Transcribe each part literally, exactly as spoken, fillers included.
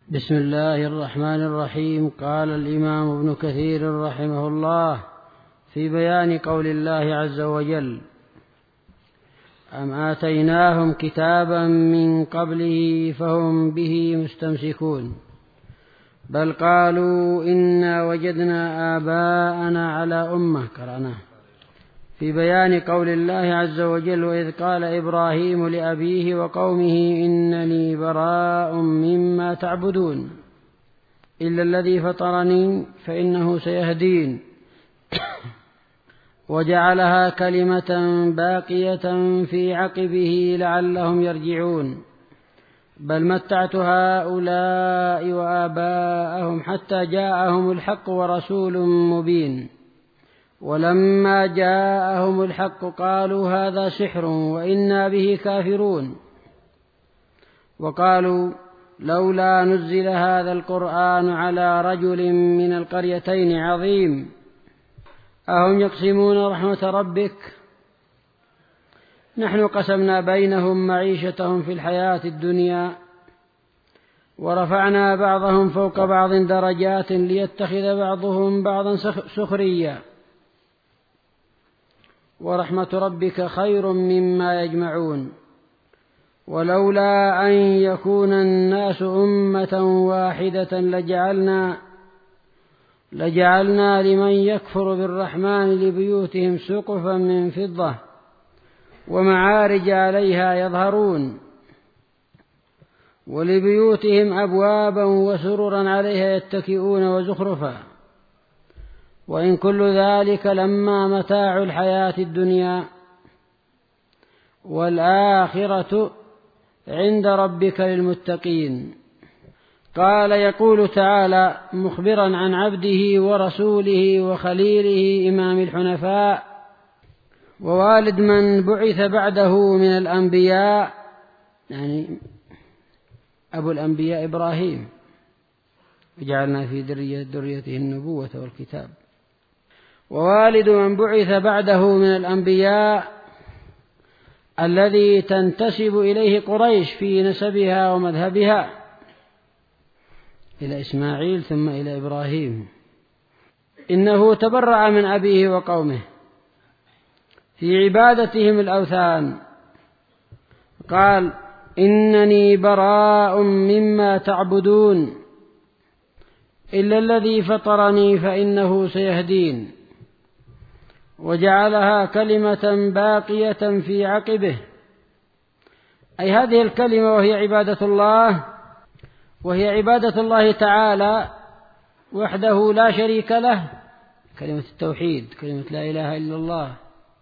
بسم الله الرحمن الرحيم. قال الإمام ابن كثير رحمه الله في بيان قول الله عز وجل: أم آتيناهم كتابا من قبله فهم به مستمسكون بل قالوا إنا وجدنا آباءنا على أمة. قرأناه. في بيان قول الله عز وجل: وإذ قال إبراهيم لأبيه وقومه إنني براء مما تعبدون إلا الذي فطرني فإنه سيهدين وجعلها كلمة باقية في عقبه لعلهم يرجعون بل متعت هؤلاء وآباءهم حتى جاءهم الحق ورسول مبين ولما جاءهم الحق قالوا هذا سحر وإنا به كافرون وقالوا لولا نزل هذا القرآن على رجل من القريتين عظيم أهم يقسمون رحمة ربك نحن قسمنا بينهم معيشتهم في الحياة الدنيا ورفعنا بعضهم فوق بعض درجات ليتخذ بعضهم بعضا سخريا ورحمة ربك خير مما يجمعون ولولا أن يكون الناس أمة واحدة لجعلنا لجعلنا لمن يكفر بالرحمن لبيوتهم سقفا من فضة ومعارج عليها يظهرون ولبيوتهم أبوابا وسررا عليها يتكئون وزخرفا وإن كل ذلك لما متاع الحياة الدنيا والآخرة عند ربك للمتقين. قال يقول تعالى مخبرا عن عبده ورسوله وخليله إمام الحنفاء ووالد من بعث بعده من الأنبياء، يعني أبو الأنبياء إبراهيم، وجعلنا في ذرية ذريته النبوة والكتاب، ووالد من بعث بعده من الأنبياء الذي تنتسب إليه قريش في نسبها ومذهبها إلى إسماعيل ثم إلى إبراهيم. إنه تبرأ من أبيه وقومه في عبادتهم الأوثان، قال إنني براء مما تعبدون إلا الذي فطرني فإنه سيهدين وجعلها كلمة باقية في عقبه، أي هذه الكلمة وهي عبادة الله وهي عبادة الله تعالى وحده لا شريك له، كلمة التوحيد، كلمة لا إله إلا الله،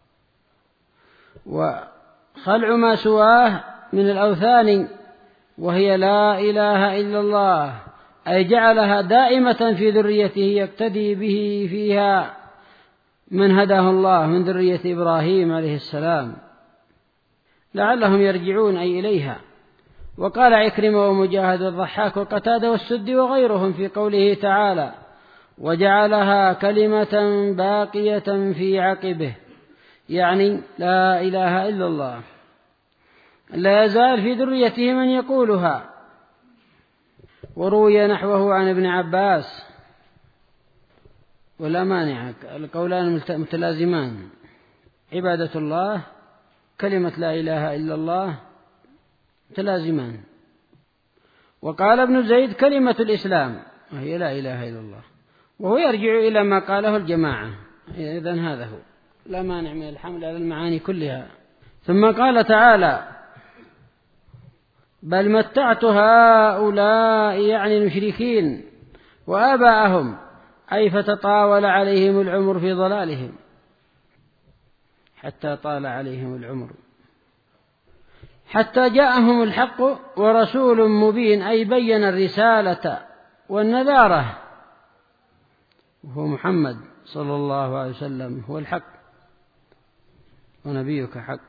وخلع ما سواه من الأوثان وهي لا إله إلا الله، أي جعلها دائمة في ذريته يقتدي به فيها من هداه الله من ذرية إبراهيم عليه السلام لعلهم يرجعون أي إليها. وقال عكرمة ومجاهد والضحاك وقتادة والسدي وغيرهم في قوله تعالى وجعلها كلمة باقية في عقبه، يعني لا إله إلا الله، لا يزال في ذريته من يقولها. وروي نحوه عن ابن عباس، ولا مانع، القولان متلازمان، عبادة الله كلمة لا إله إلا الله متلازمان. وقال ابن زيد كلمة الإسلام وهي لا إله إلا الله، وهو يرجع إلى ما قاله الجماعة، إذن هذا هو، لا مانع من الحمل على المعاني كلها. ثم قال تعالى بل متعت هؤلاء يعني المشركين وآباءهم، أي فتطاول عليهم العمر في ضلالهم حتى طال عليهم العمر حتى جاءهم الحق ورسول مبين، أي بين الرسالة والنذارة، وهو محمد صلى الله عليه وسلم هو الحق ونبيك حق.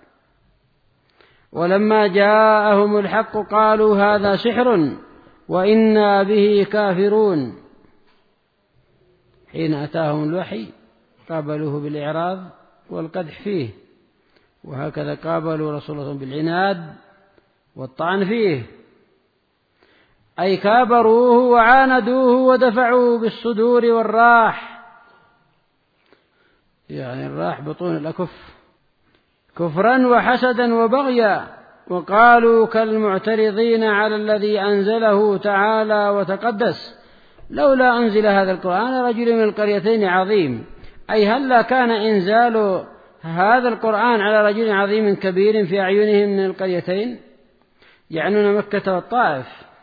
ولما جاءهم الحق قالوا هذا سحر وإنا به كافرون، حين أتاهم الوحي قابلوه بالإعراض والقدح فيه، وهكذا قابلوا رسولهم بالعناد والطعن فيه. أي كابروه وعاندوه ودفعوا بالصدور والراح، يعني الراح بطون الأكف، كفرا وحسدا وبغيا، وقالوا كالمعترضين على الذي أنزله تعالى وتقدس لولا أنزل هذا القرآن رجل من القريتين عظيم، أي هلا كان إنزال هذا القرآن على رجل عظيم كبير في أعينهم من القريتين، يعنون مكة والطائف.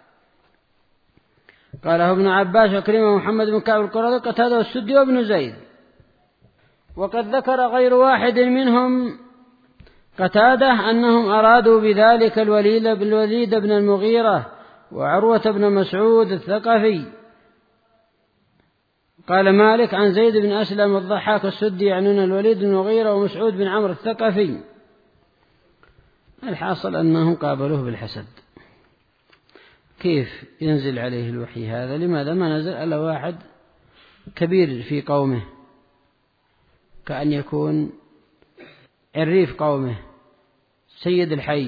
قاله ابن عباس وكريم محمد بن كعب القرظي قتادة والسدي وابن زيد. وقد ذكر غير واحد منهم قتادة أنهم أرادوا بذلك الوليد بالوليد بن المغيرة وعروة بن مسعود الثقفي. قال مالك عن زيد بن أسلم والضحاك والسدي يعنون الوليد بن المغيرة ومسعود بن عمرو الثقفي. الحاصل أنهم قابلوه بالحسد. كيف ينزل عليه الوحي هذا؟ لماذا ما نزل على واحد كبير في قومه، كأن يكون عريف قومه سيد الحي،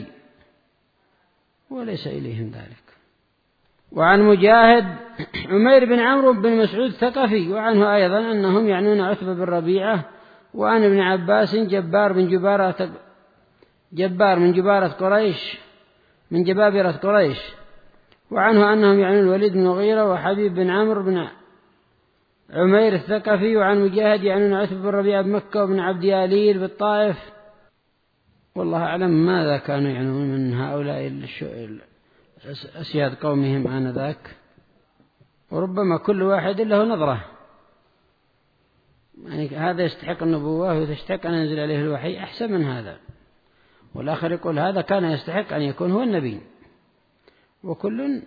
وليس إليهم ذلك. وعن مجاهد عمير بن عمرو بن مسعود الثقفي، وعنه أيضا أنهم يعنون عتبة بن ربيعة. وعن ابن عباس جبار بن جبارة جبار من جبارة قريش من جبابرة قريش. وعنه أنهم يعنون الوليد بن مغيرة وحبيب بن عمرو بن عمير الثقفي. وعن مجاهد يعنون عتبة بن ربيعة بمكة وابن عبد ياليل بالطائف. والله أعلم ماذا كانوا يعنون من هؤلاء أسياد قومهم آنذاك، وربما كل واحد له نظرة، يعني هذا يستحق النبوة ويستحق أن ينزل عليه الوحي أحسن من هذا، والآخر يقول هذا كان يستحق أن يكون هو النبي، وكل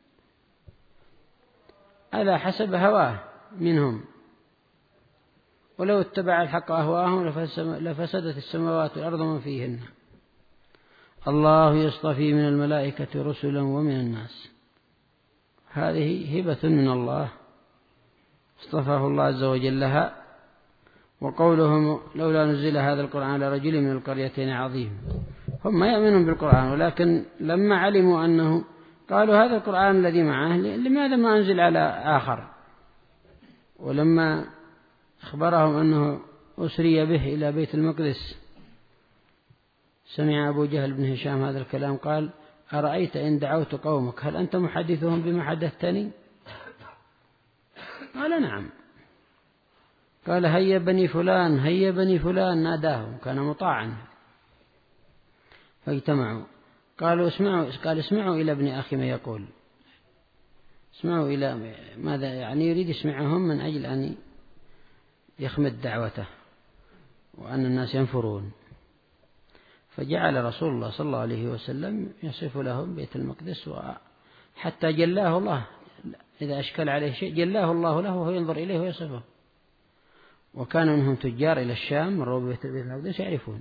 على حسب هواه منهم. ولو اتبع الحق أهواهم لفسدت السماوات والأرض ومن فيهن. الله يصطفي من الملائكة رسلا ومن الناس. هذه هبة من الله اصطفاه الله عز وجل لها. وقولهم لولا نزل هذا القرآن على رجل من القريتين عظيم، هم يؤمنون بالقرآن، ولكن لما علموا أنه قالوا هذا القرآن الذي معه لماذا ما أنزل على آخر. ولما أخبرهم أنه أسري به إلى بيت المقدس سمع أبو جهل بن هشام هذا الكلام قال أرأيت إن دعوت قومك هل أنت محدثهم بما حدثتني؟ قال نعم. قال هيا بني فلان هيا بني فلان، ناداهم كان مطاعا. فاجتمعوا قالوا اسمعوا قال اسمعوا إلى ابن أخي ما يقول، اسمعوا إلى ماذا يعني يريد يسمعهم من أجل أن يخمد دعوته وأن الناس ينفرون. فجعل رسول الله صلى الله عليه وسلم يصف لهم بيت المقدس، حتى جلاه الله إذا أشكل عليه شيء جلاه الله له وهو ينظر إليه ويصفه. وكان منهم تجار إلى الشام مروا ببيت المقدس يعرفون.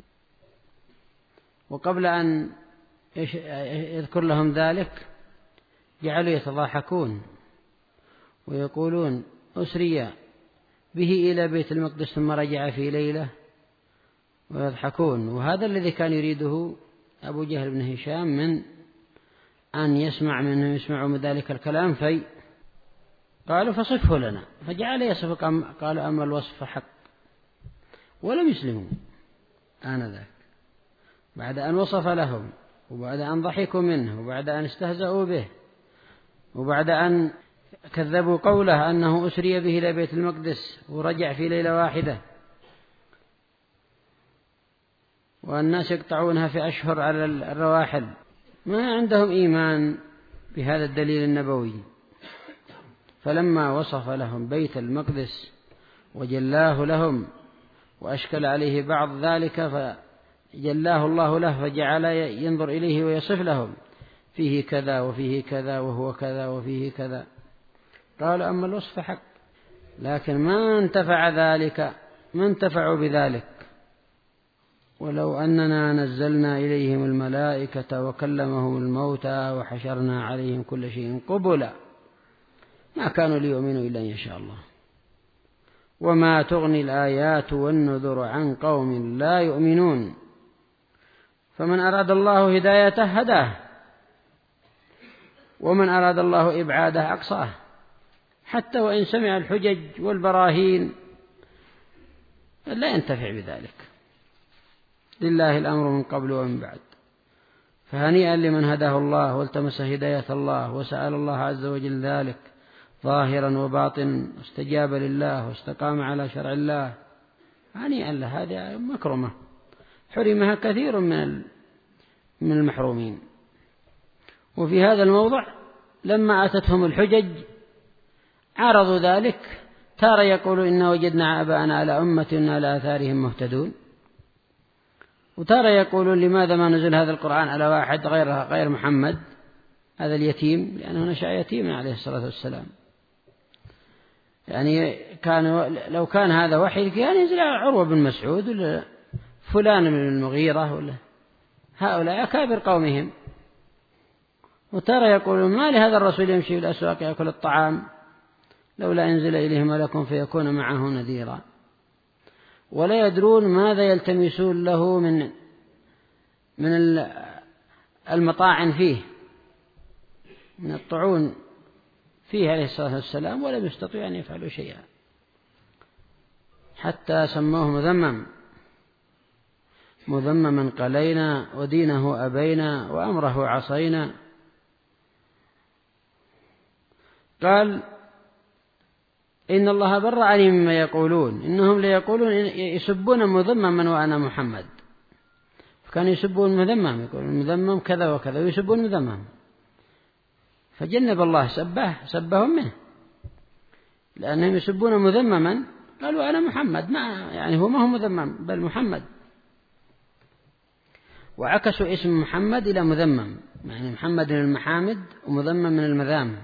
وقبل أن يذكر لهم ذلك جعلوا يتضاحكون ويقولون أسري به إلى بيت المقدس ثم رجع في ليلة، ويضحكون. وهذا الذي كان يريده أبو جهل بن هشام من أن يسمع منه يسمعوا من ذلك الكلام. في قالوا فصفه لنا، فجعل يصف. قالوا أما الوصف فحق، ولم يسلموا آنذاك بعد أن وصف لهم، وبعد أن ضحكوا منه، وبعد أن استهزأوا به، وبعد أن كذبوا قوله أنه أسري به إلى بيت المقدس ورجع في ليلة واحدة، والناس يقطعونها في أشهر على الرواحل. ما عندهم إيمان بهذا الدليل النبوي. فلما وصف لهم بيت المقدس وجلاه لهم وأشكل عليه بعض ذلك فجلاه الله له، فجعل ينظر إليه ويصف لهم فيه كذا وفيه كذا وهو كذا وفيه كذا. قالوا أما الوصف حق، لكن ما انتفع ذلك ما انتفعوا بذلك. ولو أننا نزلنا إليهم الملائكة وكلمهم الموتى وحشرنا عليهم كل شيء قبلا ما كانوا ليؤمنوا إلا إن شاء الله. وما تغني الآيات والنذر عن قوم لا يؤمنون. فمن أراد الله هدايته هداه، ومن أراد الله إبعاده أقصاه، حتى وإن سمع الحجج والبراهين لا ينتفع بذلك. لله الأمر من قبل ومن بعد. فهنيئا لمن هداه الله والتمس هداية الله وسأل الله عز وجل ذلك ظاهرا وباطنا، واستجاب لله واستقام على شرع الله، هنيئا له. هذه مكرمة حرمها كثير من من المحرومين. وفي هذا الموضع لما أتتهم الحجج عرضوا ذلك، تارى يقولوا إنا وجدنا آباءنا على أمة على آثارهم مهتدون، وتارى يقولون لماذا ما نزل هذا القرآن على واحد غير غير محمد هذا اليتيم، لأنه نشأ يتيما عليه الصلاة والسلام. يعني كان لو كان هذا وحي كان ينزل على عروة بن مسعود ولا فلان من المغيرة ولا هؤلاء أكابر قومهم. وترى يقولون ما لهذا الرسول يمشي في الأسواق يأكل الطعام لولا أنزل إليه ملك فيكون معه نذيرا. ولا يدرون ماذا يلتمسون له من من المطاعن فيه، من الطعون فيه عليه الصلاة والسلام، ولم يستطيعوا أن يفعلوا شيئا حتى سموه مذمم مذمما قلينا ودينه أبينا وأمره عصينا. قال إن الله برأني مما يقولون إنهم ليقولون يسبون مذمما وأنا محمد. فكانوا يسبون مذمم، يقولون مذمم كذا وكذا ويسبون مذمم، فجنب الله سبه سبهم منه لأنهم يسبون مذمما. قالوا أنا محمد، ما يعني هو ما هو مذمم بل محمد، وعكسوا اسم محمد إلى مذمم، يعني محمد من المحامد ومذمم من المذام.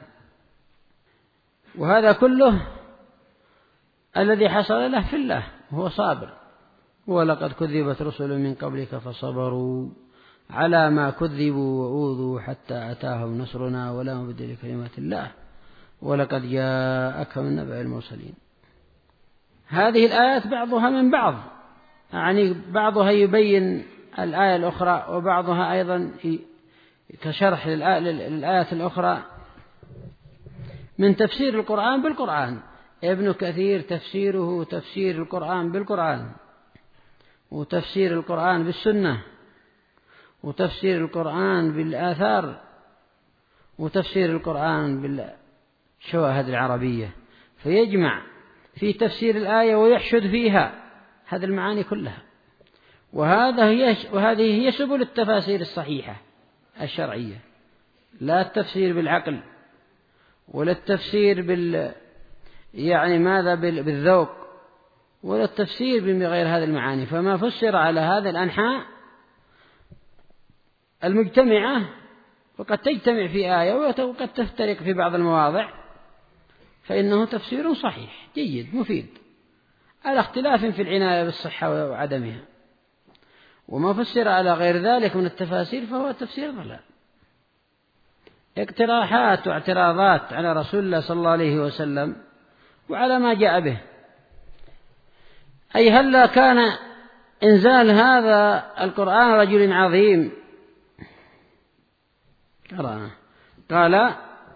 وهذا كله الذي حصل له في الله هو صابر. ولقد كذبت رسل من قبلك فصبروا على ما كذبوا وأوذوا حتى أتاهم نصرنا ولا مبدل لكلمات الله ولقد جاءك من نبأ المرسلين. هذه الآيات بعضها من بعض، يعني بعضها يبين الآية الأخرى وبعضها أيضا كشرح للآيات الأخرى من تفسير القرآن بالقرآن. ابن كثير تفسيره تفسير القرآن بالقرآن، وتفسير القرآن بالسنة، وتفسير القرآن بالآثار، وتفسير القرآن بالشواهد العربية، فيجمع في تفسير الآية ويحشد فيها هذه المعاني كلها. وهذا هي وهذه هي سبل التفاسير الصحيحة الشرعية، لا التفسير بالعقل ولا التفسير بال يعني ماذا بالذوق ولا التفسير بغير هذه المعاني. فما فسر على هذا الأنحاء المجتمعة وقد تجتمع في آية وقد تفترق في بعض المواضع، فإنه تفسير صحيح جيد مفيد على اختلاف في العناية بالصحة وعدمها. وما فسر على غير ذلك من التفاسير فهو تفسير ضلال. اقتراحات واعتراضات على رسول الله صلى الله عليه وسلم وعلى ما جاء به. أي هل كان إنزال هذا القرآن رجل عظيم؟ قال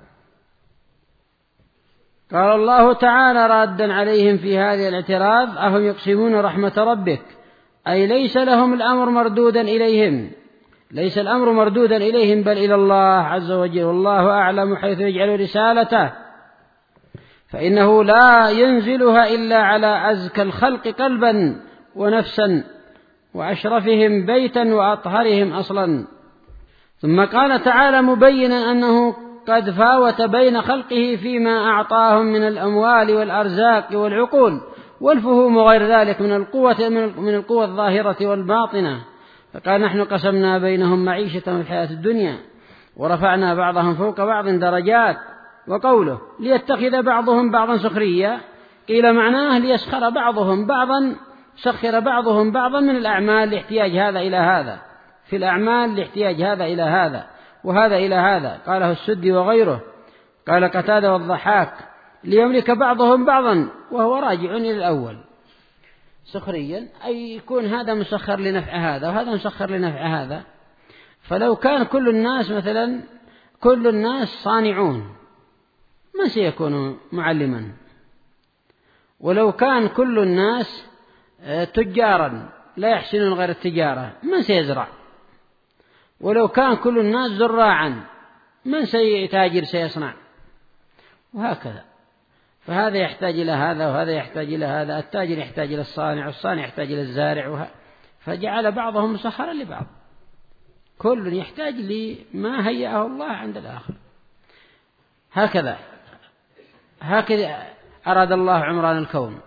قال الله تعالى رادا عليهم في هذا الاعتراض: أهم يقسمون رحمة ربك، أي ليس لهم الأمر مردودا إليهم، ليس الأمر مردودا إليهم بل إلى الله عز وجل، والله أعلم حيث يجعل رسالته، فإنه لا ينزلها إلا على أزكى الخلق قلبا ونفسا وأشرفهم بيتا وأطهرهم أصلا. ثم قال تعالى مبينا أنه قد فاوت بين خلقه فيما أعطاهم من الأموال والأرزاق والعقول والفهوم وغير ذلك من القوة من القوة الظاهرة والباطنة. فقال نحن قسمنا بينهم معيشة في الحياة الدنيا ورفعنا بعضهم فوق بعض درجات. وقوله ليتخذ بعضهم بعضا سخريا قيل معناه ليسخر بعضهم بعضا، سخر بعضهم بعضا من الأعمال لاحتياج هذا إلى هذا، في الأعمال لاحتياج هذا إلى هذا وهذا إلى هذا. قاله السدي وغيره. قال قتادة والضحاك ليملك بعضهم بعضا، وهو راجع إلى الأول سخريا، أي يكون هذا مسخر لنفع هذا وهذا مسخر لنفع هذا. فلو كان كل الناس مثلا كل الناس صانعون، من سيكون معلما؟ ولو كان كل الناس تجارا لا يحسنون غير التجارة، من سيزرع؟ ولو كان كل الناس زراعا، من سيتاجر سيصنع؟ وهكذا. فهذا يحتاج إلى هذا وهذا يحتاج إلى هذا، التاجر يحتاج إلى الصانع والصانع يحتاج إلى الزارع وه... فجعل بعضهم مسخرا لبعض، كل يحتاج لما هيأه الله عند الآخر. هكذا هكذا أراد الله عمران الكون.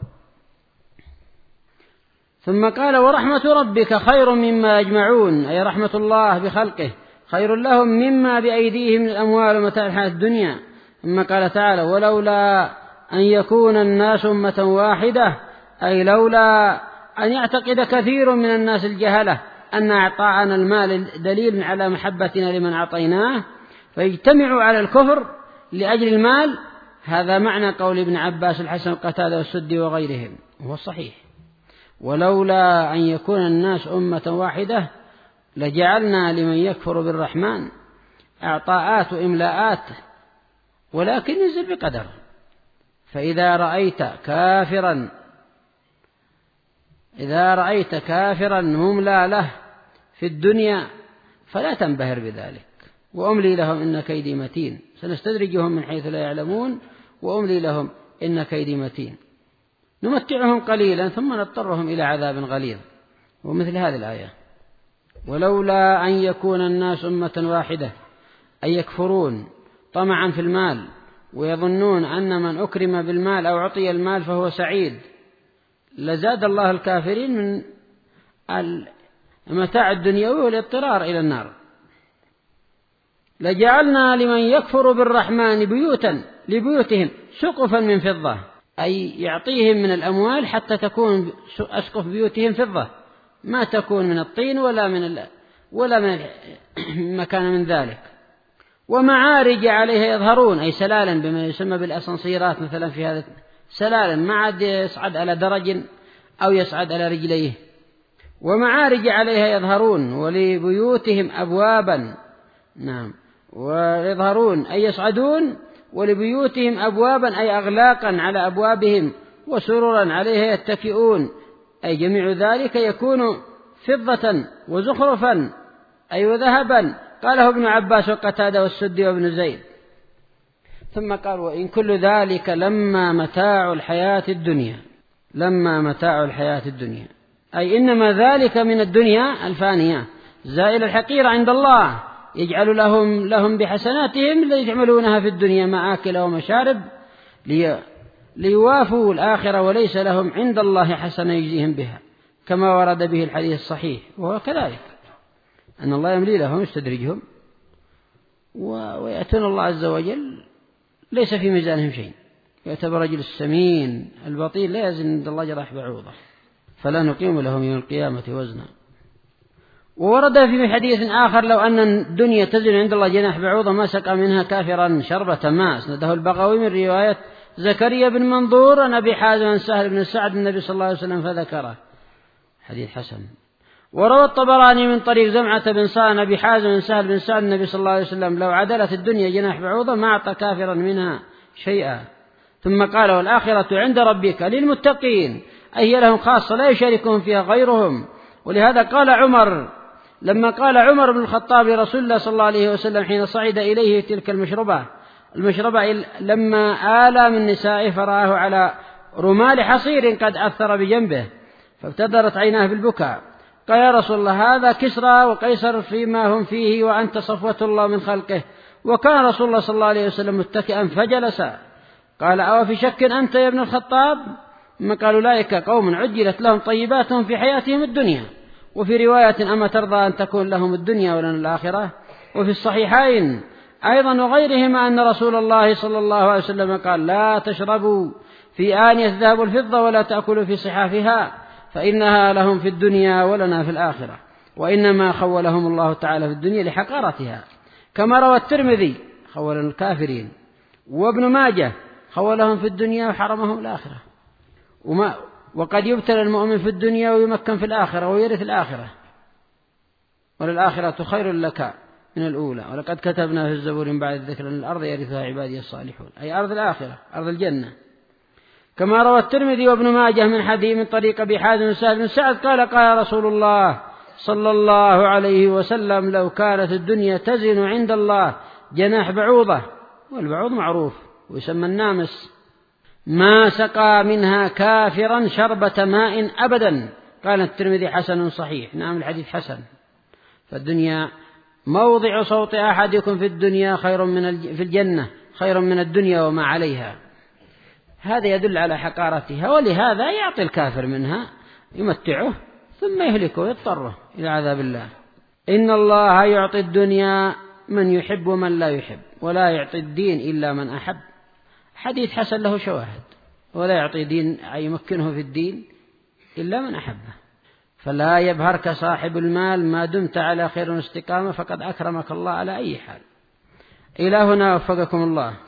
ثم قال ورحمة ربك خير مما يجمعون، أي رحمة الله بخلقه خير لهم مما بأيديهم من الأموال ومتاع الحياة الدنيا. ثم قال تعالى ولولا أن يكون الناس أمة واحدة، أي لولا أن يعتقد كثير من الناس الجهلة أن أعطاءنا المال دليل على محبتنا لمن أعطيناه فيجتمعوا على الكفر لأجل المال. هذا معنى قول ابن عباس الحسن قتادة والسدي وغيرهم، وهو الصحيح. ولولا أن يكون الناس أمة واحدة لجعلنا لمن يكفر بالرحمن أعطاءات وإملاءات، ولكن ينزل بقدر. فإذا رأيت كافرا إذا رأيت كافرا مملى له في الدنيا فلا تنبهر بذلك، وأملي لهم إن كيدي متين، سنستدرجهم من حيث لا يعلمون وأملي لهم إن كيدي متين، نمتعهم قليلا ثم نضطرهم إلى عذاب غليظ. ومثل هذه الآية ولولا أن يكون الناس أمة واحدة، أي يكفرون طمعا في المال ويظنون أن من أكرم بالمال أو عطي المال فهو سعيد، لزاد الله الكافرين من المتاع الدنيوي والاضطرار إلى النار. لجعلنا لمن يكفر بالرحمن بيوتا لبيوتهم سقفا من فضة، أي يعطيهم من الأموال حتى تكون أسقف بيوتهم فضة، ما تكون من الطين ولا من ولا من مكان من ذلك. ومعارج عليها يظهرون، أي سلالا بما يسمى بالأسانسيرات مثلا، في هذا سلالا ما عاد يصعد على درج أو يصعد على رجليه. ومعارج عليها يظهرون ولبيوتهم أبوابا، نعم، ويظهرون أي يصعدون، ولبيوتهم أبوابا أي أغلاقا على أبوابهم، وسررا عليها يتكئون، أي جميع ذلك يكون فضة وزخرفا أي وذهبا. قاله ابن عباس وقتادة والسدي وابن زيد. ثم قال وإن كل ذلك لما متاع الحياة الدنيا، لما متاع الحياة الدنيا أي إنما ذلك من الدنيا الفانية زائل الحقيرة عند الله، يجعل لهم لهم بحسناتهم التي يعملونها في الدنيا مآكل ومشارب لي ليوافوا الآخرة، وليس لهم عند الله حسنة يجزيهم بها، كما ورد به الحديث الصحيح. وهو كذلك أن الله يملي لهم يستدرجهم ويأتون الله عز وجل ليس في ميزانهم شيء، يعتبر رجل السمين البطيل لا يزن عند الله جراح بعوضة، فلا نقيم لهم يوم القيامة وزنا. وورد في حديث آخر لو أن الدنيا تزن عند الله جناح بعوضة ما سقى منها كافرا شربة ماء، اسنده البغوي من رواية زكريا بن منظور عن أبي حازم سهل بن سعد النبي صلى الله عليه وسلم فذكره، حديث حسن. وروى الطبراني من طريق زمعة بن صان أبي حازم سهل بن سعد النبي صلى الله عليه وسلم لو عدلت الدنيا جناح بعوضة ما أعطى كافرا منها شيئا. ثم قال والآخرة عند ربك للمتقين، أي هي لهم خاصة لا يشاركهم فيها غيرهم. ولهذا قال عمر لما قال عمر بن الخطاب لرسول الله صلى الله عليه وسلم حين صعد إليه تلك المشربة المشربة لما آلى من نسائه فرآه على رمال حصير قد أثر بجنبه فابتدرت عيناه بالبكاء، قال يا رسول الله هذا كسرى وقيصر فيما هم فيه وأنت صفوة الله من خلقه. وكان رسول الله صلى الله عليه وسلم متكئا فجلس. قال أو في شك أنت يا ابن الخطاب؟ ثم قال أولئك قوم عجلت لهم طيباتهم في حياتهم الدنيا. وفي رواية أما ترضى أن تكون لهم الدنيا ولنا الآخرة. وفي الصحيحين أيضا وغيرهما أن رسول الله صلى الله عليه وسلم قال لا تشربوا في آنية الذهب والفضة ولا تأكلوا في صحافها فإنها لهم في الدنيا ولنا في الآخرة، وإنما خولهم الله تعالى في الدنيا لحقارتها، كما روى الترمذي خول الكافرين، وابن ماجه خولهم في الدنيا وحرمهم الآخرة. وما وقد يبتلى المؤمن في الدنيا ويمكن في الآخرة ويرث الآخرة، وللآخرة خير لك من الأولى. ولقد كتبنا في الزبور من بعد الذكر أن الأرض يرثها عبادي الصالحون، أي أرض الآخرة، أرض الجنة. كما روى الترمذي وابن ماجه من حديث من طريق أبي حازم بن سهل بن سعد قال قال رسول الله صلى الله عليه وسلم: لو كانت الدنيا تزن عند الله جناح بعوضة، والبعوض معروف ويسمى النامس، ما سقى منها كافرا شربة ماء أبدا. قال الترمذي: حسن صحيح. نعم، الحديث حسن. فالدنيا موضع صوت أحدكم في الدنيا خير من في الجنة خير من الدنيا وما عليها. هذا يدل على حقارتها، ولهذا يعطي الكافر منها يمتعه ثم يهلكه ويضطره إلى عذاب الله. إن الله يعطي الدنيا من يحب ومن لا يحب، ولا يعطي الدين إلا من أحب. حديث حسن له شواهد. ولا يعطي دين يمكنه في الدين إلا من أحبه. فلا يبهرك صاحب المال ما دمت على خير واستقامة، فقد أكرمك الله على أي حال. إلى هنا وفقكم الله.